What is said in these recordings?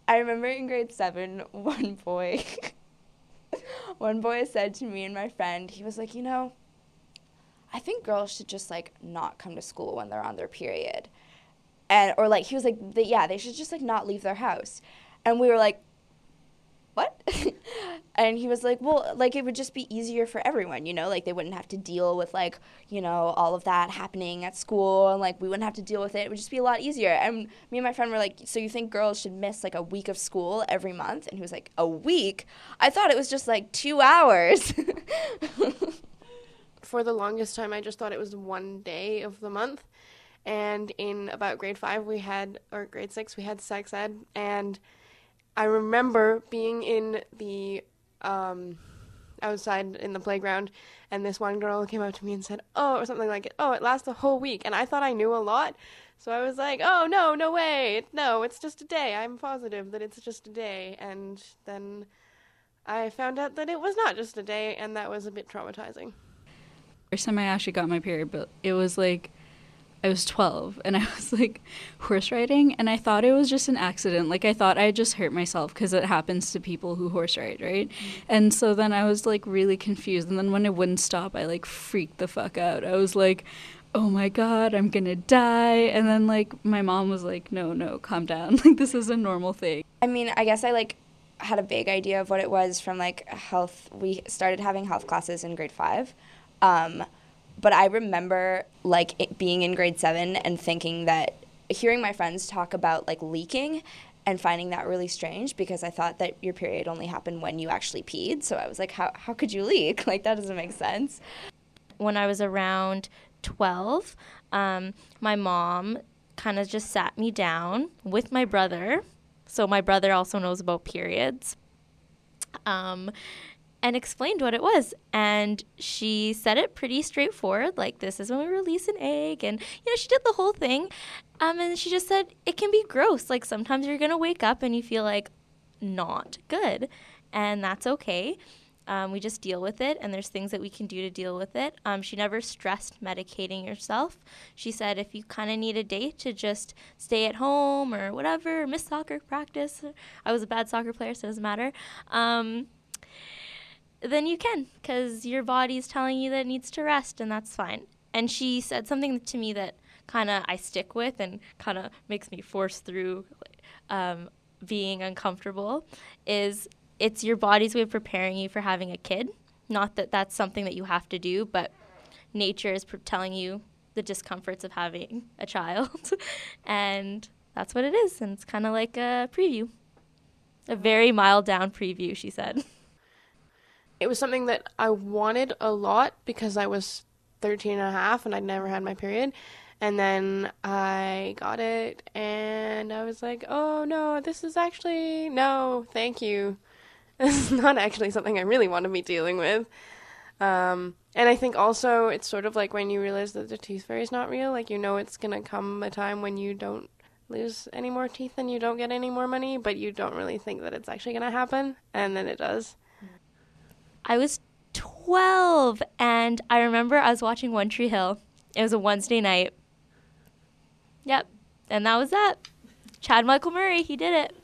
I remember in grade 7, one boy said to me and my friend, he was like, I think girls should just, like, not come to school when they're on their period. Or, like, he was like, they should just, like, not leave their house. And we were like, what? And he was like, well, like, it would just be easier for everyone, like, they wouldn't have to deal with, like, all of that happening at school, and, like, we wouldn't have to deal with it. It would just be a lot easier. And me and my friend were like, so you think girls should miss, like, a week of school every month? And he was like, a week? I thought it was just, like, 2 hours. For the longest time, I just thought it was one day of the month. And in about grade 5, or grade 6, we had sex ed. And I remember being in the outside in the playground, and this one girl came up to me and said, or something like, it lasts a whole week. And I thought I knew a lot. So I was like, oh, no way. No, it's just a day. I'm positive that it's just a day. And then I found out that it was not just a day, and that was a bit traumatizing. First time I actually got my period, but it was like I was 12 and I was like horse riding, and I thought it was just an accident. Like, I thought I just hurt myself because it happens to people who horse ride, right? Mm-hmm. And so then I was like really confused, and then when it wouldn't stop, I like freaked the fuck out. I was like, oh my God, I'm gonna die. And then like my mom was like, no, calm down. Like, this is a normal thing. I mean, I guess I like had a vague idea of what it was from like health. We started having health classes in grade 5. But I remember, like, it being in grade 7 and thinking that, hearing my friends talk about, like, leaking and finding that really strange, because I thought that your period only happened when you actually peed. So I was like, how could you leak? Like, that doesn't make sense. When I was around 12, my mom kind of just sat me down with my brother. So my brother also knows about periods. And explained what it was. And she said it pretty straightforward, like, this is when we release an egg. And, she did the whole thing. And she just said, it can be gross. Like, sometimes you're going to wake up and you feel like not good. And that's okay. We just deal with it. And there's things that we can do to deal with it. She never stressed medicating yourself. She said, if you kind of need a day to just stay at home or whatever, miss soccer practice. I was a bad soccer player, so it doesn't matter. Then you can, because your body's telling you that it needs to rest, and that's fine. And she said something to me that kind of I stick with and kind of makes me force through being uncomfortable, is it's your body's way of preparing you for having a kid. Not that that's something that you have to do, but nature is telling you the discomforts of having a child. And that's what it is, and it's kind of like a preview. A very mild down preview, she said. It was something that I wanted a lot because I was 13 and a half and I'd never had my period. And then I got it and I was like, oh no, this is actually, no, thank you. This is not actually something I really want to be dealing with. And I think also it's sort of like when you realize that the tooth fairy is not real, like, it's going to come a time when you don't lose any more teeth and you don't get any more money, but you don't really think that it's actually going to happen. And then it does. I was 12, and I remember I was watching One Tree Hill. It was a Wednesday night. Yep, and that was that. Chad Michael Murray, he did it.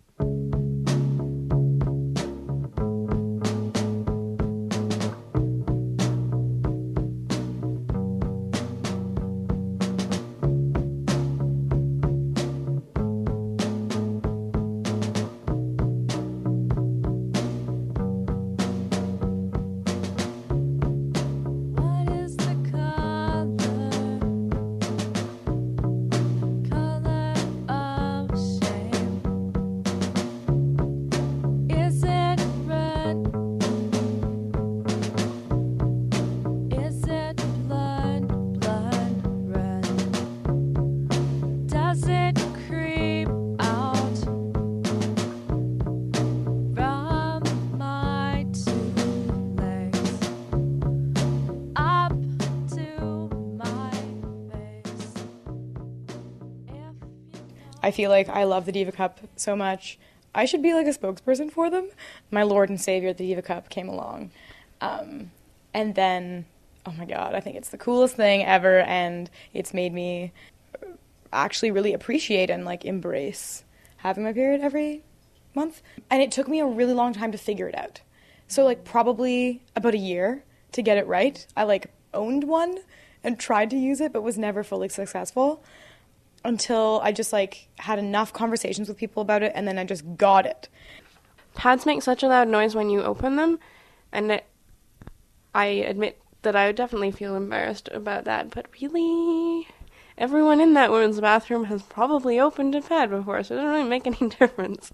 I feel like I love the Diva Cup so much. I should be like a spokesperson for them. My Lord and Savior, the Diva Cup, came along. And then, oh my God, I think it's the coolest thing ever, and it's made me actually really appreciate and like embrace having my period every month. And it took me a really long time to figure it out. So, like, probably about a year to get it right. I, like, owned one and tried to use it, but was never fully successful until I just, like, had enough conversations with people about it, and then I just got it. Pads make such a loud noise when you open them, and I admit that I would definitely feel embarrassed about that, but really, everyone in that women's bathroom has probably opened a pad before, so it doesn't really make any difference.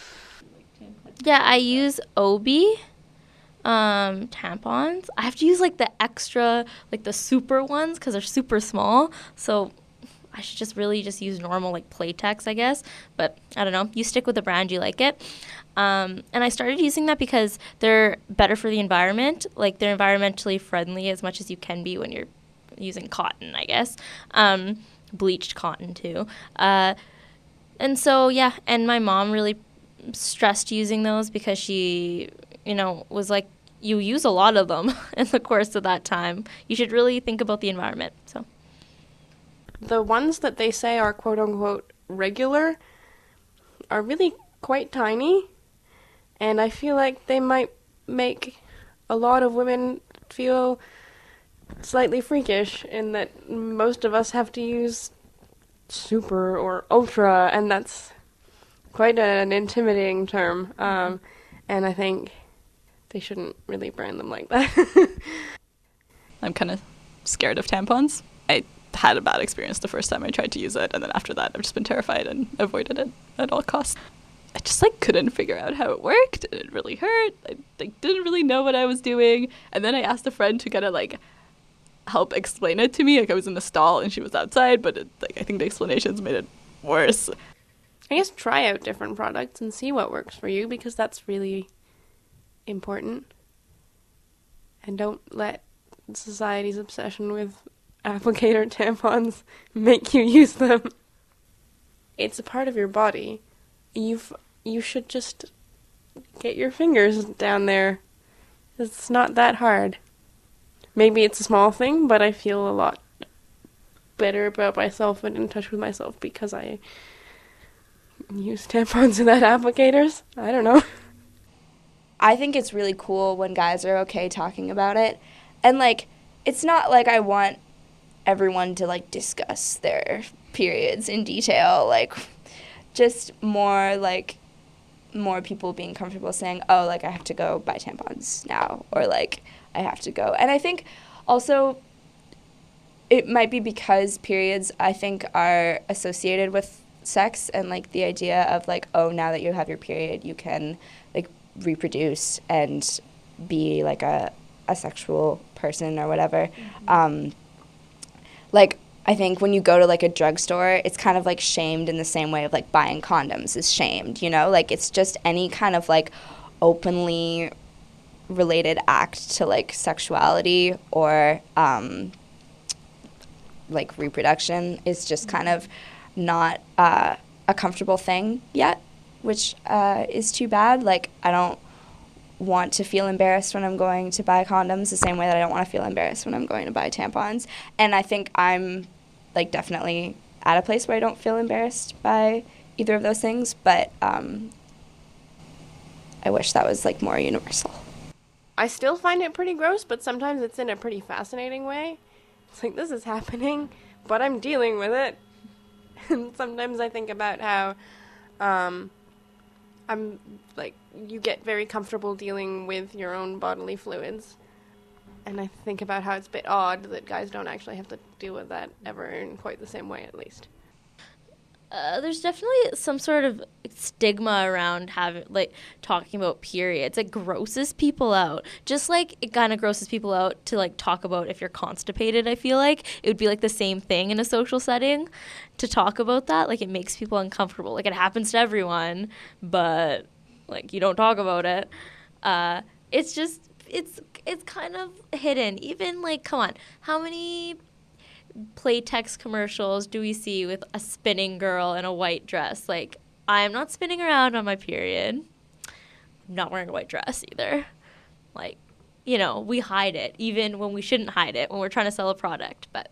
Yeah, I use Obi tampons. I have to use like the extra, like the super ones because they're super small. So I should just really just use normal like Playtex, I guess. But I don't know. You stick with the brand you like it. And I started using that because they're better for the environment. Like they're environmentally friendly as much as you can be when you're using cotton, I guess. Bleached cotton too. And so yeah, and my mom really stressed using those because she, was like, you use a lot of them in the course of that time. You should really think about the environment. So the ones that they say are quote unquote regular are really quite tiny, and I feel like they might make a lot of women feel slightly freakish in that most of us have to use super or ultra, and that's quite an intimidating term, and I think they shouldn't really brand them like that. I'm kind of scared of tampons. I had a bad experience the first time I tried to use it, and then after that I've just been terrified and avoided it at all costs. I just couldn't figure out how it worked, and it really hurt. I didn't really know what I was doing, and then I asked a friend to kind of help explain it to me. I was in the stall and she was outside, but I think the explanations made it worse. I guess try out different products and see what works for you, because that's really important. And don't let society's obsession with applicator tampons make you use them. It's a part of your body. You should just get your fingers down there. It's not that hard. Maybe it's a small thing, but I feel a lot better about myself and in touch with myself because I use tampons without applicators. I don't know. I think it's really cool when guys are okay talking about it. And, it's not like I want everyone to, discuss their periods in detail. Just more, more people being comfortable saying, oh, I have to go buy tampons now. Or, I have to go. And I think also it might be because periods, I think, are associated with sex and, the idea of, oh, now that you have your period, you can, reproduce and be a sexual person or whatever. Mm-hmm. I think when you go to a drugstore, it's kind of shamed in the same way of buying condoms is shamed, it's just any kind of openly related act to sexuality or reproduction is just kind of not a comfortable thing yet, which is too bad. I don't want to feel embarrassed when I'm going to buy condoms the same way that I don't want to feel embarrassed when I'm going to buy tampons. And I think I'm definitely at a place where I don't feel embarrassed by either of those things, but I wish that was more universal. I still find it pretty gross, but sometimes it's in a pretty fascinating way. It's this is happening, but I'm dealing with it. And sometimes I think about how I'm you get very comfortable dealing with your own bodily fluids. And I think about how it's a bit odd that guys don't actually have to deal with that ever in quite the same way, at least. There's definitely some sort of stigma around having talking about periods. It grosses people out. Just it kind of grosses people out to talk about if you're constipated. I feel like it would be the same thing in a social setting to talk about that. It makes people uncomfortable. It happens to everyone, but you don't talk about it. It's just it's kind of hidden. Even come on, how many Playtex commercials do we see with a spinning girl in a white dress? I am not spinning around on my period. I'm not wearing a white dress either. We hide it even when we shouldn't hide it when we're trying to sell a product. But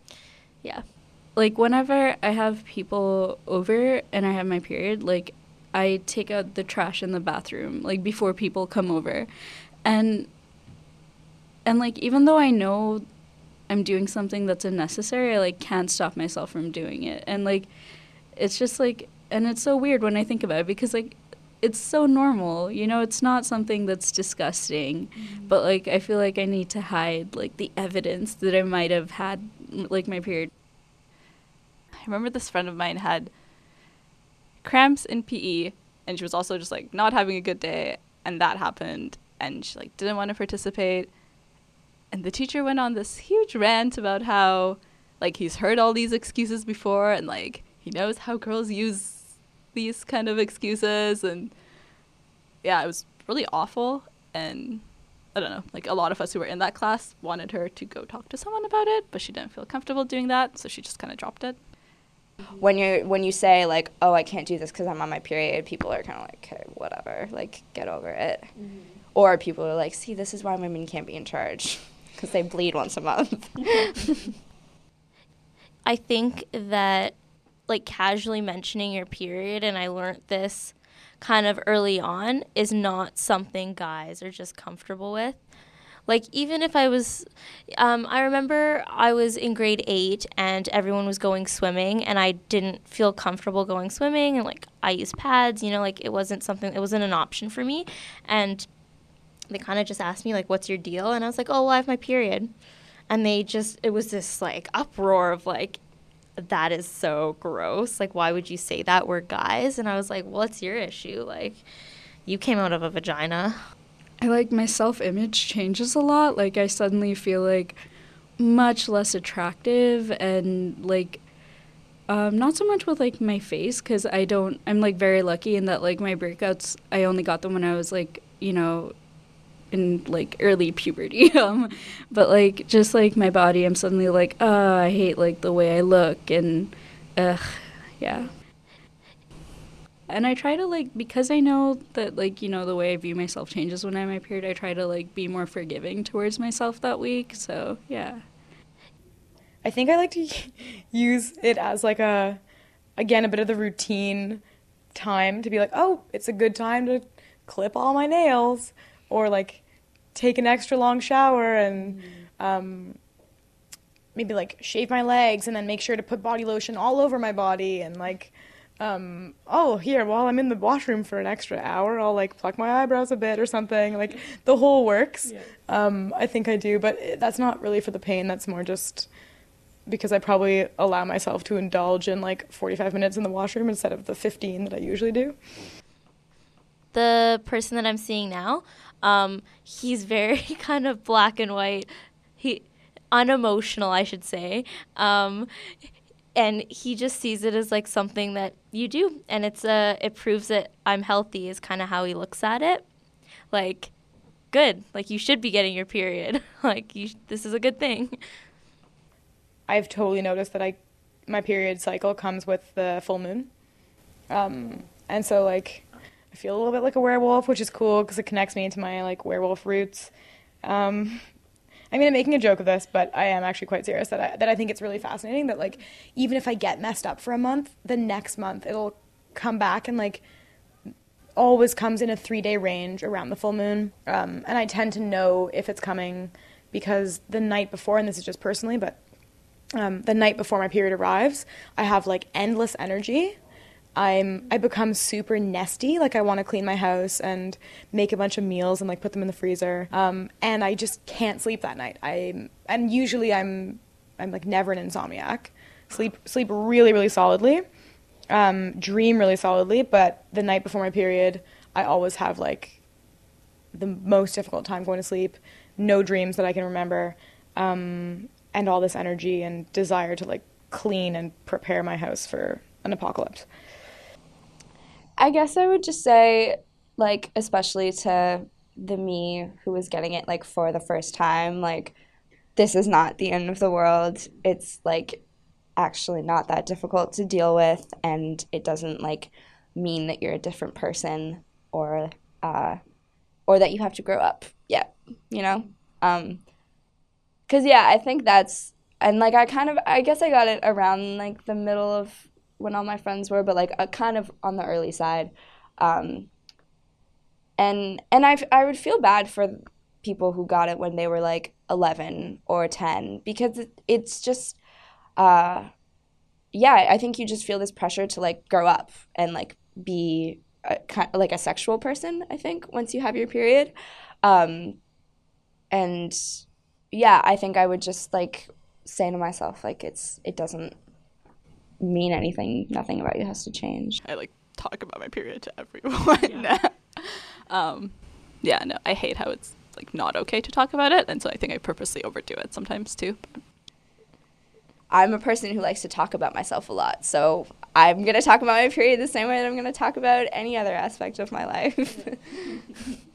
yeah, whenever I have people over and I have my period, I take out the trash in the bathroom, like, before people come over. And like, even though I know I'm doing something that's unnecessary, I, like, can't stop myself from doing it. And, like, it's just, like, and it's so weird when I think about it because, like, it's so normal, you know, it's not something that's disgusting, but, like, I feel like I need to hide, like, the evidence that I might have had, like, my period. I remember this friend of mine had cramps in PE, and she was also just, like, not having a good day, and that happened, and she, like, didn't want to participate. And the teacher went on this huge rant about how, like, he's heard all these excuses before, and, like, he knows how girls use these kind of excuses. And yeah, it was really awful. And I don't know, like, a lot of us who were in that class wanted her to go talk to someone about it, but she didn't feel comfortable doing that, so she just kind of dropped it. When you say, like, oh, I can't do this because I'm on my period, people are kind of like, okay, whatever, like, get over it. Or people are like, see, this is why women can't be in charge, because they bleed once a month. I think that, like, casually mentioning your period, and I learned this kind of early on, is not something guys are just comfortable with. Like, even if I was, I remember I was in grade 8 and everyone was going swimming, and I didn't feel comfortable going swimming, and, like, I used pads, you know, like, it wasn't an option for me. And they kind of just asked me, like, what's your deal? And I was like, oh, well, I have my period. And it was this, like, uproar of, like, that is so gross. Like, why would you say that? We're guys. And I was like, well, it's your issue. Like, you came out of a vagina. I, like, my self-image changes a lot. Like, I suddenly feel, like, much less attractive, and, like, not so much with, like, my face, because I'm, like, very lucky in that, like, my breakouts, I only got them when I was, like, you know, in, like, early puberty. But, like, just, like, my body, I'm suddenly like, I hate, like, the way I look, and yeah. And I try to, like, because I know that, like, you know, the way I view myself changes when I'm my period, I try to, like, be more forgiving towards myself that week. So, yeah. I think I like to use it as, like, a bit of the routine time to be like, oh, it's a good time to clip all my nails, or, like, take an extra long shower and maybe, like, shave my legs and then make sure to put body lotion all over my body, and, like, here, while I'm in the washroom for an extra hour, I'll, like, pluck my eyebrows a bit or something. Like, the whole works. Yeah. I think I do, but that's not really for the pain. That's more just because I probably allow myself to indulge in, like, 45 minutes in the washroom instead of the 15 that I usually do. The person that I'm seeing now, he's very kind of black and white. Unemotional, I should say. And he just sees it as, like, something that you do, and it proves that I'm healthy is kind of how he looks at it. Like, good. Like, you should be getting your period. Like, this is a good thing. I've totally noticed that my period cycle comes with the full moon. And so, like, I feel a little bit like a werewolf, which is cool because it connects me into my, like, werewolf roots. I mean, I'm making a joke of this, but I am actually quite serious that I think it's really fascinating that, like, even if I get messed up for a month, the next month it'll come back and, like, always comes in a 3-day range around the full moon. And I tend to know if it's coming because the night before, and this is just personally, but the night before my period arrives, I have, like, endless energy. I become super nesty. Like, I want to clean my house and make a bunch of meals and, like, put them in the freezer. And I just can't sleep that night. Usually I'm like never an insomniac. Sleep really, really solidly. Dream really solidly. But the night before my period, I always have, like, the most difficult time going to sleep. No dreams that I can remember. And all this energy and desire to, like, clean and prepare my house for an apocalypse. I guess I would just say, like, especially to the me who was getting it, like, for the first time, like, this is not the end of the world. It's, like, actually not that difficult to deal with, and it doesn't, like, mean that you're a different person or that you have to grow up yet, you know? 'Cause, yeah, I think that's, and, like, I guess I got it around, like, the middle of when all my friends were, but, like, kind of on the early side. And I would feel bad for people who got it when they were like 11 or 10, because it's just, yeah, I think you just feel this pressure to like grow up and like be like a sexual person, I think, once you have your period. And yeah, I think I would just like say to myself, like, it doesn't mean anything. Nothing about you has to change. I like talk about my period to everyone. Yeah, no, I hate how it's like not okay to talk about it, and so I think I purposely overdo it sometimes too. I'm a person who likes to talk about myself a lot, so I'm going to talk about my period the same way that I'm going to talk about any other aspect of my life.